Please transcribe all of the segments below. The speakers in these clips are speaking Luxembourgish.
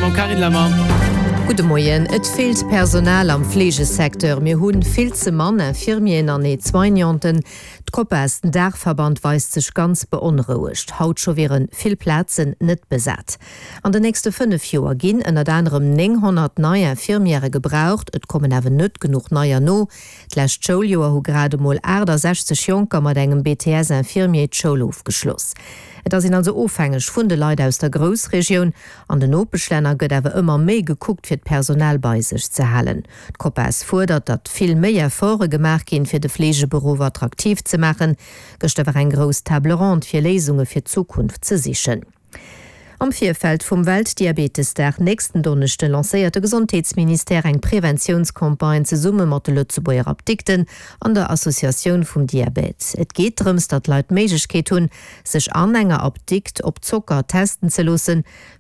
Mam Karin Lammer. Gute Moien, et fehlt Personal am Pflegesektor. Mir hunn filze Mann Firmien an e 2 Janten. D'Koppesten Dachverband weist sech ganz beunruhigt. Haut scho wären vill Plätzen net besat. An de nächste 5 Joer ginn ënner anderem 900 neuer Firmiere gebraucht, et kommen awer net genug neuer no. D'lächt Schuljoer hu grade moll 60 Joker mat engem BTS en Firmier d'Schule aufgeschloss. Da sind also aufhängig vun de Leute aus der Großregion. An den Openschlenner gëtt awer immer méi geguckt fir d Personal bei sich ze halen. D'Koppes fordert, dat viel méi Erfolge gemacht gin fir de Pflegeberuf attraktiv zu machen, gëcht awer ein gros Tablerand fir Lesungen fir Zukunft ze sichern. Am Vierfeld vom Weltdiabetestag nächsten Donnerstag lancierte Gesundheitsminister eng Präventionskampagne ze Summe mat de Lützeburger Abdikten an der Assoziation vom Diabet. Et geht darum, dat Leute Möglichkeit tun, sich an enger Abdikt op Zucker testen zu lassen.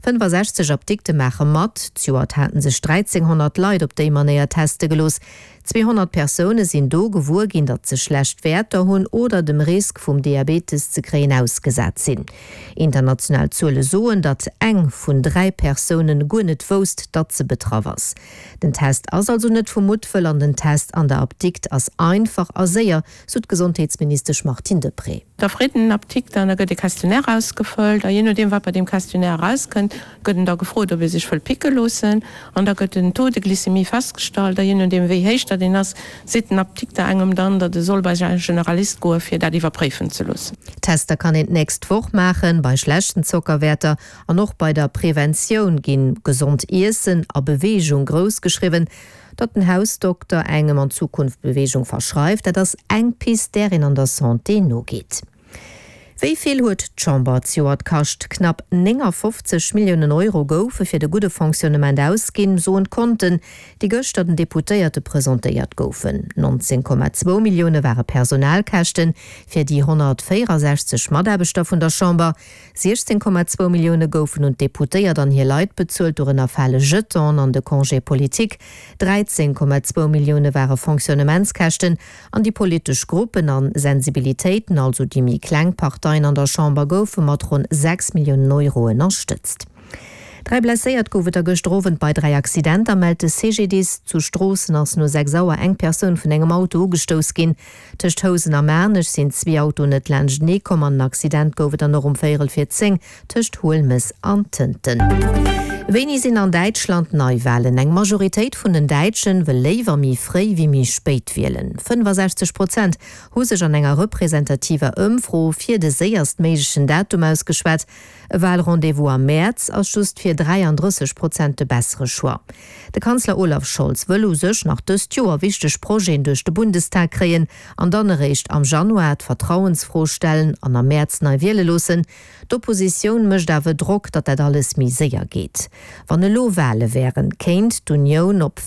65 Abdikte machen mat, zuert hatten sich 1300 Leute op de man näher Teste gelos. 200 Personen sind do gewur gin, dat ze schlecht Werter hunn oder dem Risk vom Diabetes ze kreen ausgesetzt sind. International zule soen, dat eng vun 3 Personen gunnet wost, dat ze betrawers. Den Test as also net vermutvoll an den Test an der Abdikt as einfach aséier, so Gesundheitsminister Martin Depré. Der Frieden Abdikt dann gëtt de Questionnaire ausgefüllt, je nachdem wat bei dem Questionnaire rauskennt, gëtten da gefrot, ob sich voll picke losen, an da gëtt den tode Glykämie festgestellt, je nachdem wie heich den ass sitten Abdikt der engem dann, dat de soll bei Generalist go fir dat iwwer briefen ze los. Tester kann et nächst woch machen, bei schlechten Zuckerwerter an noch bei der Prävention gin gesund Essen a Bewegung großgeschrieben, dat den Hausdoktor engem an Zukunft Bewegung verschreift, dat das eng Pis derin an der Santé no geht. Wieviel huet d'Chamber zuert kascht knapp 50 Millionen Euro goufe fir de gute Funktionament ausgin soen konnten, die Göster den Deputéierte präsentiert goufen. 19,2 Millionen waren Personalkächten fir die 164 Maderbestoff von der Chamber, 16,2 Millionen goufen und Deputéiert an hier Leiit bezult durch en Fälle Jeton an de Congé Politik, 13,2 Millionen waren Funktionamentskächten an die politisch Gruppen an Sensibilitäten, also die mi Klangpartei an der Chamber goufe mat rund 6 Millionen Euro unterstützt. 3 blessiert goufet er gestrowen bei 3 Accidenter meldete CGDs zu Strossen ass nur 6 sauer eng Person vun engem Auto gestos gin. Tcht Hosen am Mänech sind 2 Auto net Lsch nie kom an Accident goufet er noch um 4:14 tcht Holmes an Tinten. Wenig sind an Deutschland Neuwahlen. Eng Majoritéit vun den Deitschen will lewer mi frei wie mi speit wählen. 65% hu sech an enger repräsentativer Ëmfro fir de séierst méigschen Datum ausgeschwert. Wahlrendezvous am März aus just fir 33% de bessere Choix. De Kanzler Olaf Scholz will sech nach dës Joer wichteg Projekt durch de Bundestag kreen, an dann recht am Januar Vertrauensfrostellen an am März neu wähle losen. D'Opposition mischt awer Druck, dat dat alles mi séier geht. Wann e Lowale wären, kenint d'Union op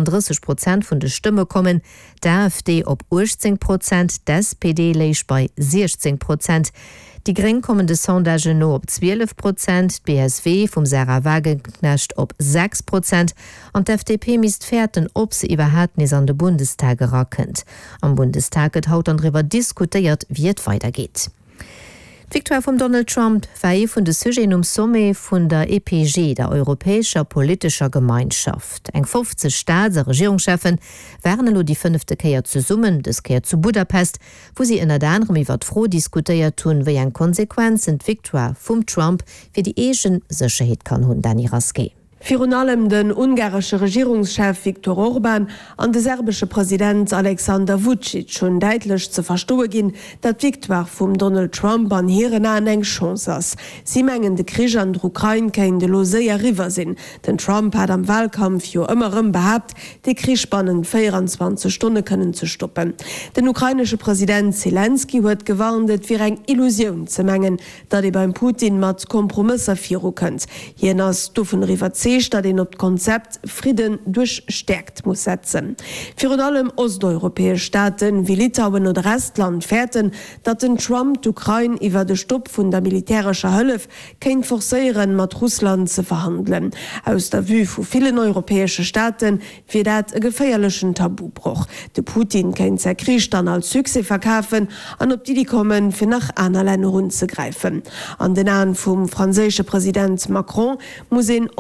34% vun de Stimme kommen, der AfD op 18%, d'SPD leich bei 16%. Die Grün kommen de Sondage no op 12%, BSW vum Sarah Wagenknecht op 6% und FDP mist fährten ob se iwwerhält nis an de Bundestag gerakkend. Am Bundestag et haut anriwer diskutiert, wie et weitergeht. Victoire von Donald Trump war vun de Sujet Sommet vun der EPG, der Europäischer Politischer Gemeinschaft. Eng 50 Staats- und Regierungschefen waren lo die 5. Keier zu summen, des Keier zu Budapest, wo sie in der anderem iwwer froh diskutiert tun, wie en Konsequenz sind Victoire vum Trump fir die egen Sicherheit kann hun Dani Raske. Virun allem den ungarische Regierungschef Viktor Orban an de serbische Präsident Alexander Vučić schon deitlich zu verstohe gin, dat Victoire vum Donald Trump an hieren an eng Chance ass. Sie mengen de Krieg an d'Ukraine kein de Loséier River sinn. Den Trump hat am Wahlkampf jo immerem behabt, de Kriegsspannen 24 Stunden können zu stoppen. Den ukrainische Präsident Zelensky huet gewarnet, wie eng Illusion ze mengen, dat beim Putin mat Kompromisse firu könnt. Jenners duffen River 10 dat den op Konzept Frieden durchstärkt muss setzen. Für allem osteuropäische Staaten wie Litauen oder Estland fährten, dat den Trump d'Ukraine iwwer de Stopp vun der militärischer Hëllef kein forcéieren mat Russland zu verhandeln. Aus der Vue vu vielen europäische Staaten fir dat e geféierlichen Tabubruch. De Putin kenint se Krieg dann als Suse verkaufen, an op die kommen fir nach einer Länder rund zu greifen. An den Nahen vum französische Präsident Macron muss en offensiv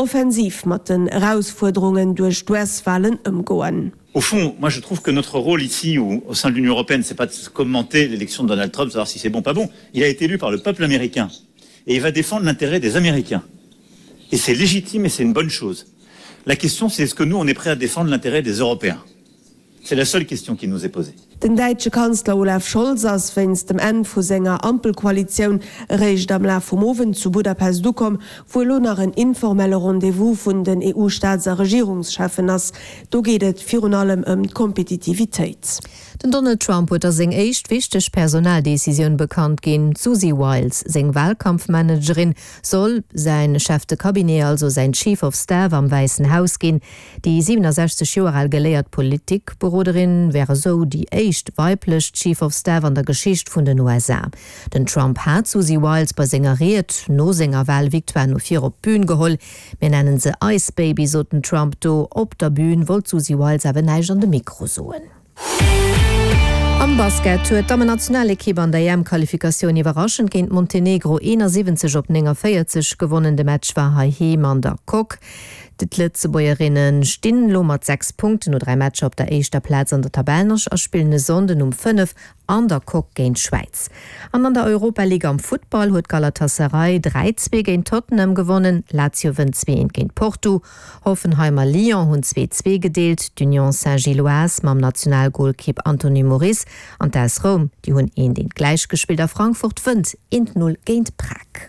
offensiv mit den Herausforderungen durch US-Wahlen umgehen. Au fond, moi je trouve que notre rôle ici au sein de l'Union européenne, c'est pas de commenter l'élection de Donald Trump, savoir si c'est bon ou pas bon. Il a été élu par le peuple américain et il va défendre l'intérêt des Américains. Et c'est légitime et c'est une bonne chose. La question, c'est est-ce que nous, on est prêt à défendre l'intérêt des Européens? C'est la seule question qui nous est posée. Den deutsche Kanzler Olaf Scholz ass wennns dem en vu senger Ampelkoalition recht am La vum Owen zu Budapest dukom, wo lo nach een informelle Rendevous vun den EU-Staatser Regierungschefen ass. Do gehtet vir allem Kompetitivitéit. Den Donald Trump huet er seg echt wichteg Personaldecision bekannt gin. Susie Wiles, seg Wahlkampfmanagerin, soll sein Chef de Kabinett, also sein Chief of Staff am Weißen Haus gin. Die 67 Jahre geleiert Politikbüroderin wäre so die weiblech Chief of Staff an der Geschicht vun den USA. Den Trump hat Susie Wiles bei sengeriert, no senger Wahlviktoire no 4 op Bühn geholl. Wir nennen se Ice Baby, so den Trump do op der Bühn wollt Susie Wiles awer neig an de Mikro soen. Am Basket huet am nationale Kiber an der EM-Qualifikation iwwerraschend géint Montenegro 71-40 gewonnen. De Match war Haim an der Kok. Die Litzebäuerinnen stehen mit 6 Punkten und 3 Matches auf der ersten Platz an der Tabellennersch und spielen Sonden 5 an der Kok gegen Schweiz. An der Europa-Liga am Football hat Galatasaray 3-2 gegen Tottenham gewonnen, Lazio 2 gegen Porto, Hoffenheimer Lyon haben 2-2 gedeelt, Union Saint-Gilloise mit dem Nationalgoalkeeper Anthony Maurice und AS Rom, die haben den gleich gespielt auf Frankfurt 5-0 gegen Prag.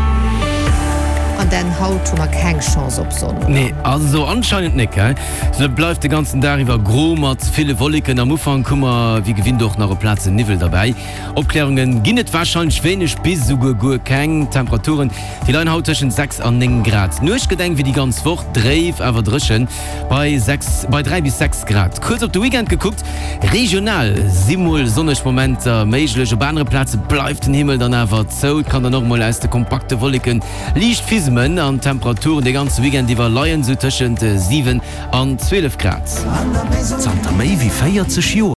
Den Haut keine Chance op Sonne. Nee, also anscheinend nicht. So bleibt den ganzen Tag über Gromat, viele Wolken am Anfang, kummer, wie gewinnt doch noch Platz in Nivel dabei. Aufklärungen ginnet wahrscheinlich wenig bis sogar gut keine Temperaturen. Die Leine haut zwischen 6 und 9 Grad. Nur ich gedenke, wie die ganze Woche dreif, aber drischen bei 3 bis 6 Grad. Kurz auf den Weekend geguckt, regional, simul, sonnig Momente, möglich, auf andere Plätze bleibt der Himmel dann einfach so, kann dann nochmal aus der kompakte Wolken Licht fismen. An Temperaturen de ganz Weekend iwwer Leiien so tschen 7 an 12 Grad. Santa Mei wie feiert ze Joer.